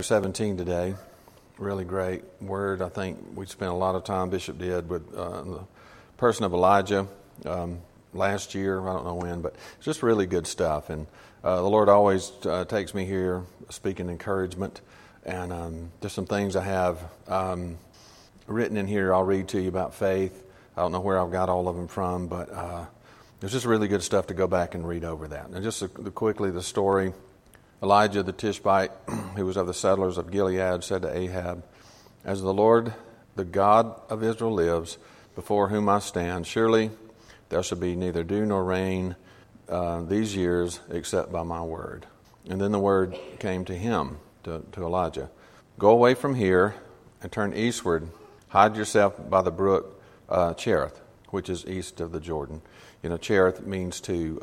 17 today. Really great word. I think we spent a lot of time, Bishop did, with the person of Elijah last year. I don't know when, but it's just really good stuff. And the Lord always takes me here speaking encouragement. And there's some things I have written in here I'll read to you about faith. I don't know where I've got all of them from, but there's just really good stuff to go back and read over that. And just quickly, the story. Elijah the Tishbite, who was of the settlers of Gilead, said to Ahab, "As the Lord, the God of Israel lives, before whom I stand, surely there shall be neither dew nor rain these years except by my word." And then the word came to him, to Elijah. "Go away from here and turn eastward. Hide yourself by the brook Cherith, which is east of the Jordan." You know, Cherith means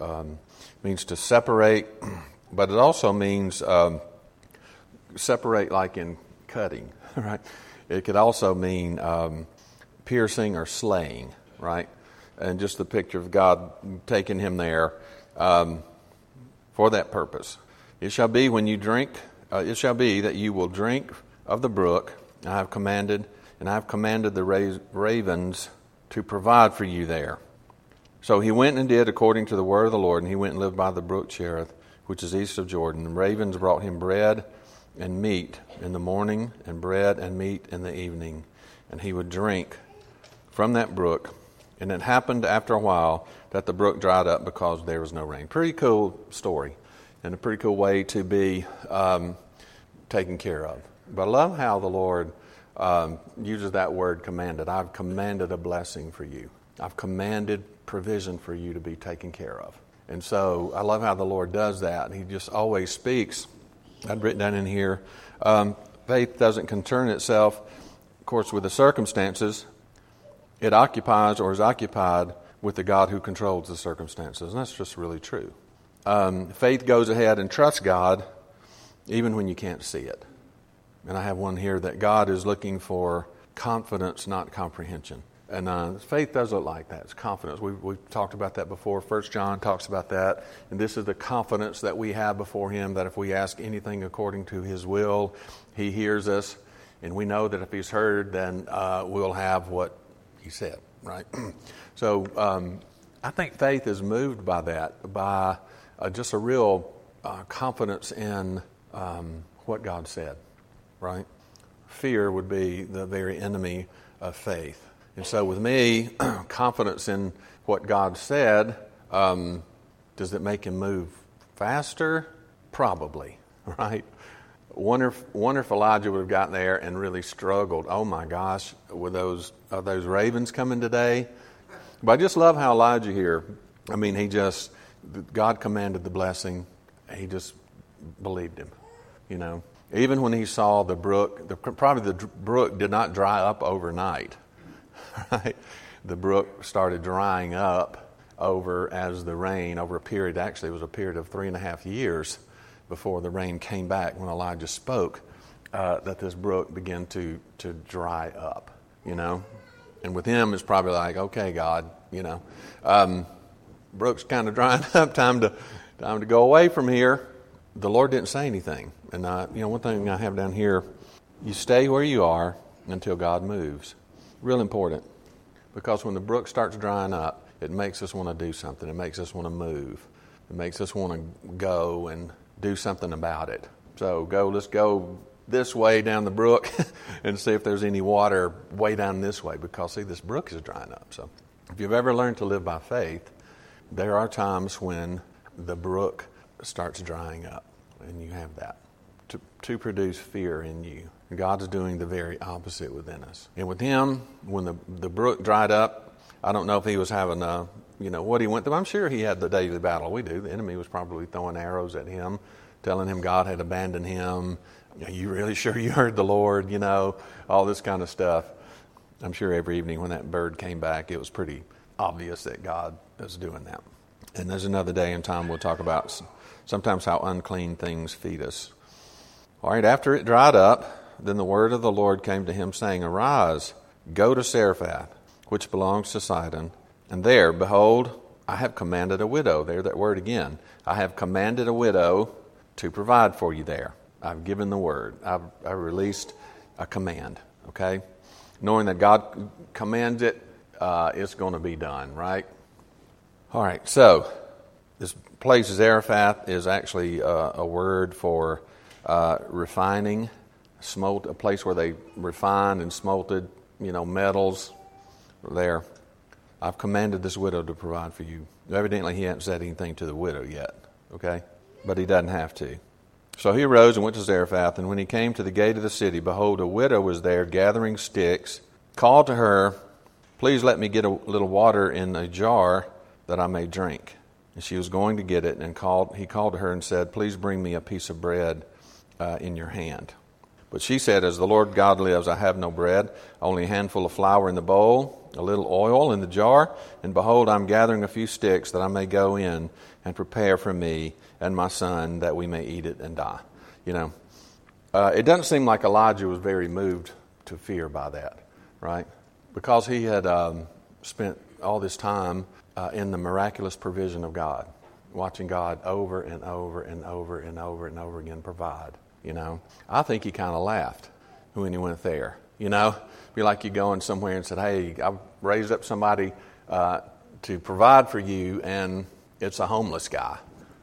to separate. But it also means separate like in cutting, right? It could also mean piercing or slaying, right? And just the picture of God taking him there for that purpose. "It shall be when you drink, it shall be that you will drink of the brook. I have commanded the ravens to provide for you there." So he went and did according to the word of the Lord, and he went and lived by the brook Cherith, which is east of Jordan. And ravens brought him bread and meat in the morning, and bread and meat in the evening. And he would drink from that brook. And it happened after a while that the brook dried up because there was no rain. Pretty cool story, and a pretty cool way to be taken care of. But I love how the Lord uses that word commanded. I've commanded a blessing for you. I've commanded provision for you to be taken care of. And so I love how the Lord does that. He just always speaks. I'd written down in here, faith doesn't concern itself, of course, with the circumstances. It occupies or is occupied with the God who controls the circumstances. And that's just really true. Faith goes ahead and trusts God even when you can't see it. And I have one here that God is looking for confidence, not comprehension. And faith does look like that. It's confidence. We've talked about that before. 1 John talks about that. And this is the confidence that we have before Him, that if we ask anything according to His will, He hears us. And we know that if He's heard, then we'll have what He said, right? So I think faith is moved by that, by just a real confidence in what God said, right? Fear would be the very enemy of faith. And so with me, confidence in what God said, does it make him move faster? Probably, right? Wonder if Elijah would have gotten there and really struggled. Oh my gosh, with those ravens coming today? But I just love how Elijah here, I mean, God commanded the blessing. He just believed him, you know. Even when he saw the brook, probably the brook did not dry up overnight. Right? The brook started drying up over a period, actually it was a period of 3.5 years before the rain came back when Elijah spoke, that this brook began to dry up, you know. And with him it's probably like, okay, God, you know, brook's kind of drying up, time to go away from here. The Lord didn't say anything. And one thing I have down here, you stay where you are until God moves. Real important, because when the brook starts drying up, it makes us want to do something. It makes us want to move. It makes us want to go and do something about it. So let's go this way down the brook and see if there's any water way down this way, because see, this brook is drying up. So if you've ever learned to live by faith, there are times when the brook starts drying up, and you have that to produce fear in you. God's doing the very opposite within us. And with him, when the brook dried up, I don't know if he was having what he went through. I'm sure he had the daily battle we do. The enemy was probably throwing arrows at him, telling him God had abandoned him. Are you really sure you heard the Lord? You know, all this kind of stuff. I'm sure every evening when that bird came back, it was pretty obvious that God was doing that. And there's another day and time we'll talk about sometimes how unclean things feed us. All right, after it dried up, then the word of the Lord came to him, saying, "Arise, go to Zarephath, which belongs to Sidon, and there, behold, I have commanded a widow." There, that word again. I have commanded a widow to provide for you there. I've given the word. I've released a command, okay? Knowing that God commands it, it's going to be done, right? All right, so this place Zarephath is actually a word for refining, smolt, a place where they refined and smolted, metals there. I've commanded this widow to provide for you. Evidently, he hasn't said anything to the widow yet, okay? But he doesn't have to. So he arose and went to Zarephath, and when he came to the gate of the city, behold, a widow was there gathering sticks, called to her, please let me get a little water in a jar that I may drink. And she was going to get it, and he called to her and said, please bring me a piece of bread in your hand. But she said, as the Lord God lives, I have no bread, only a handful of flour in the bowl, a little oil in the jar, and behold, I'm gathering a few sticks that I may go in and prepare for me and my son that we may eat it and die. It doesn't seem like Elijah was very moved to fear by that, right? Because he had spent all this time in the miraculous provision of God, watching God over and over and over and over and over again provide. I think he kind of laughed when he went there. Be like you going somewhere and said, hey, I've raised up somebody to provide for you, and it's a homeless guy,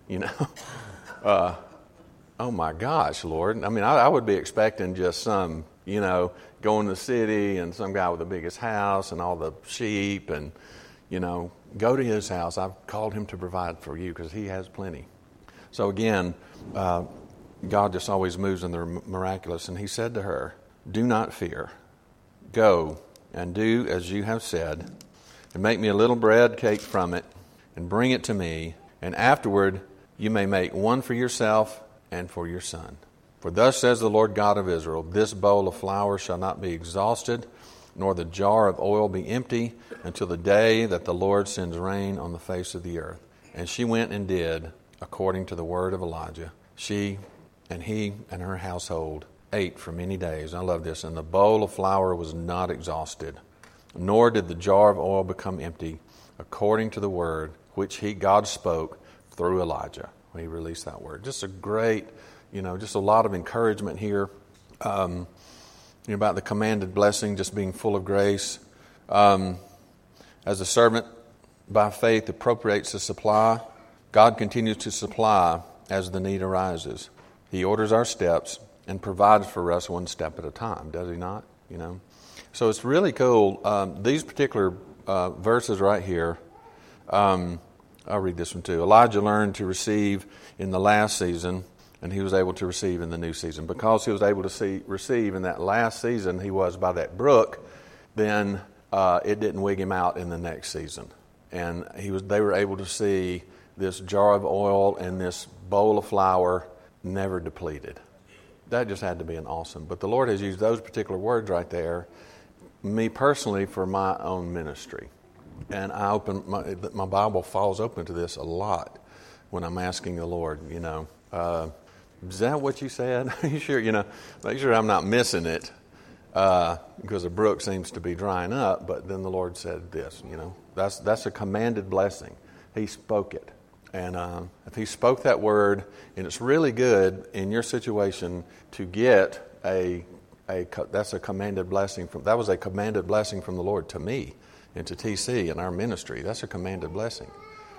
oh my gosh, Lord. I would be expecting just some, going to the city and some guy with the biggest house and all the sheep and, go to his house. I've called him to provide for you because he has plenty. So again, God just always moves in the miraculous. And he said to her, do not fear. Go and do as you have said, and make me a little bread cake from it, and bring it to me, and afterward you may make one for yourself and for your son. For thus says the Lord God of Israel, this bowl of flour shall not be exhausted, nor the jar of oil be empty, until the day that the Lord sends rain on the face of the earth. And she went and did according to the word of Elijah. She and he and her household ate for many days. I love this. And the bowl of flour was not exhausted, nor did the jar of oil become empty, according to the word which God spoke through Elijah when he released that word. Just a great, just a lot of encouragement here about the commanded blessing, just being full of grace. As a servant by faith appropriates the supply, God continues to supply as the need arises. He orders our steps and provides for us one step at a time, does he not? So it's really cool. These particular verses right here, I'll read this one too. Elijah learned to receive in the last season, and he was able to receive in the new season. Because he was able to receive in that last season, he was by that brook, then it didn't wig him out in the next season. And they were able to see this jar of oil and this bowl of flour never depleted. That just had to be an awesome. But the Lord has used those particular words right there, me personally, for my own ministry. And I open my Bible falls open to this a lot when I'm asking the Lord, is that what you said? Are you sure? Make sure I'm not missing it, because the brook seems to be drying up. But then the Lord said this, that's a commanded blessing. He spoke it. And if he spoke that word, and it's really good in your situation to get that's a commanded blessing that was a commanded blessing from the Lord to me and to TC and our ministry. That's a commanded blessing.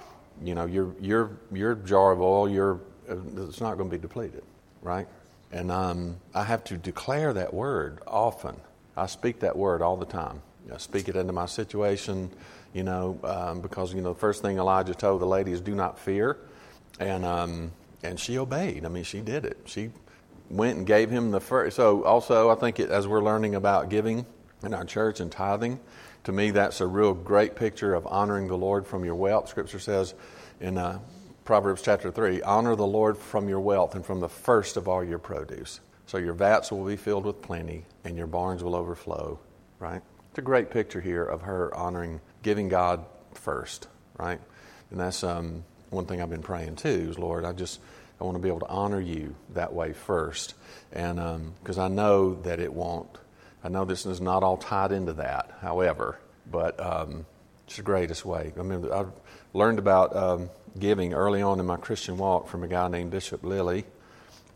Your jar of oil, it's not going to be depleted, right? And I have to declare that word often. I speak that word all the time. I speak it into my situation, because the first thing Elijah told the lady is do not fear, and she obeyed. She did it. She went and gave him the first. So also, I think as we're learning about giving in our church and tithing, to me that's a real great picture of honoring the Lord from your wealth. Scripture says in Proverbs chapter 3, honor the Lord from your wealth and from the first of all your produce. So your vats will be filled with plenty and your barns will overflow, right? It's a great picture here of her giving God first, right? And that's one thing I've been praying too is, Lord, I want to be able to honor you that way first. And because I know that it won't. I know this is not all tied into that, however, but it's the greatest way. I learned about giving early on in my Christian walk from a guy named Bishop Lilly.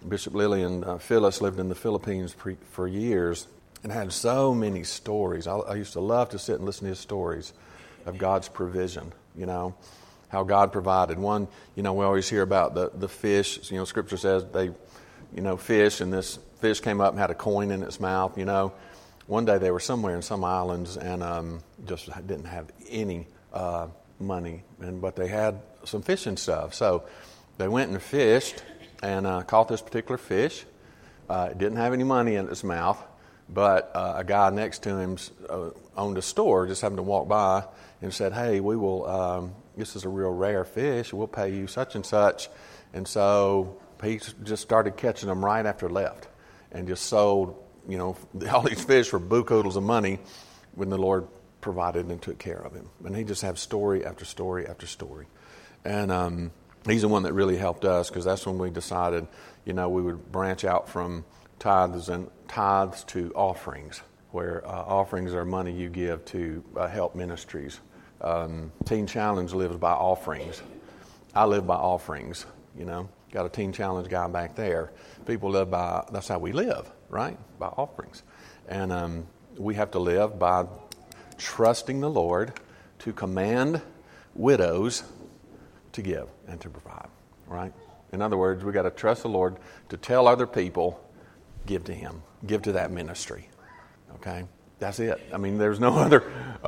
Bishop Lily and Phyllis lived in the Philippines for years and had so many stories. I used to love to sit and listen to his stories of God's provision, how God provided. One, we always hear about the fish. Scripture says they, fish, and this fish came up and had a coin in its mouth, One day they were somewhere in some islands and just didn't have any money, but they had some fishing stuff. So they went and fished and caught this particular fish. It didn't have any money in its mouth, but a guy next to him owned a store, just happened to walk by and said, "Hey, we will, this is a real rare fish, we'll pay you such and such." And so he just started catching them right after left and just sold, all these fish for buku of money when the Lord provided and took care of him. And he just had story after story after story. And he's the one that really helped us, because that's when we decided, we would branch out from tithes to offerings, where offerings are money you give to help ministries. Teen Challenge lives by offerings. I live by offerings, Got a Teen Challenge guy back there. People live by, that's how we live, right? By offerings. And we have to live by trusting the Lord to command widows to give and to provide, right? In other words, we got to trust the Lord to tell other people, give to Him, give to that ministry, okay? That's it. I mean, there's no other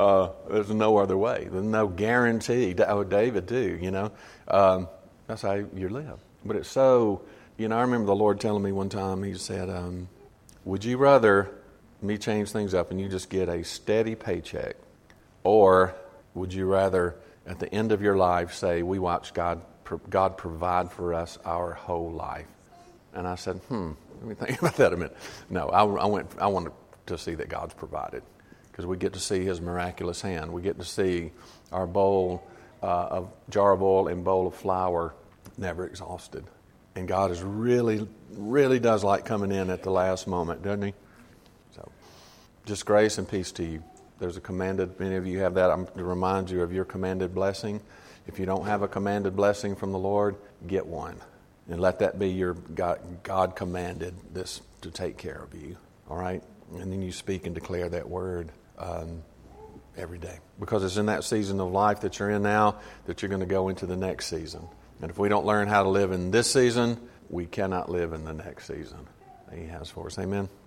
way. There's no guarantee. Oh, David too, that's how you live. But it's so, I remember the Lord telling me one time, He said, would you rather me change things up and you just get a steady paycheck, or would you rather at the end of your life say, we watched God provide for us our whole life? And I said, let me think about that a minute. No, I wanted to see that God's provided, because we get to see His miraculous hand. We get to see our jar of oil and bowl of flour never exhausted. And God is really, really does like coming in at the last moment, doesn't He? So, just grace and peace to you. There's a commanded, many of you have that. I'm to remind you of your commanded blessing. If you don't have a commanded blessing from the Lord, get one. And let that be your God commanded this to take care of you. All right? And then you speak and declare that word every day. Because it's in that season of life that you're in now that you're going to go into the next season. And if we don't learn how to live in this season, we cannot live in the next season that He has for us. Amen?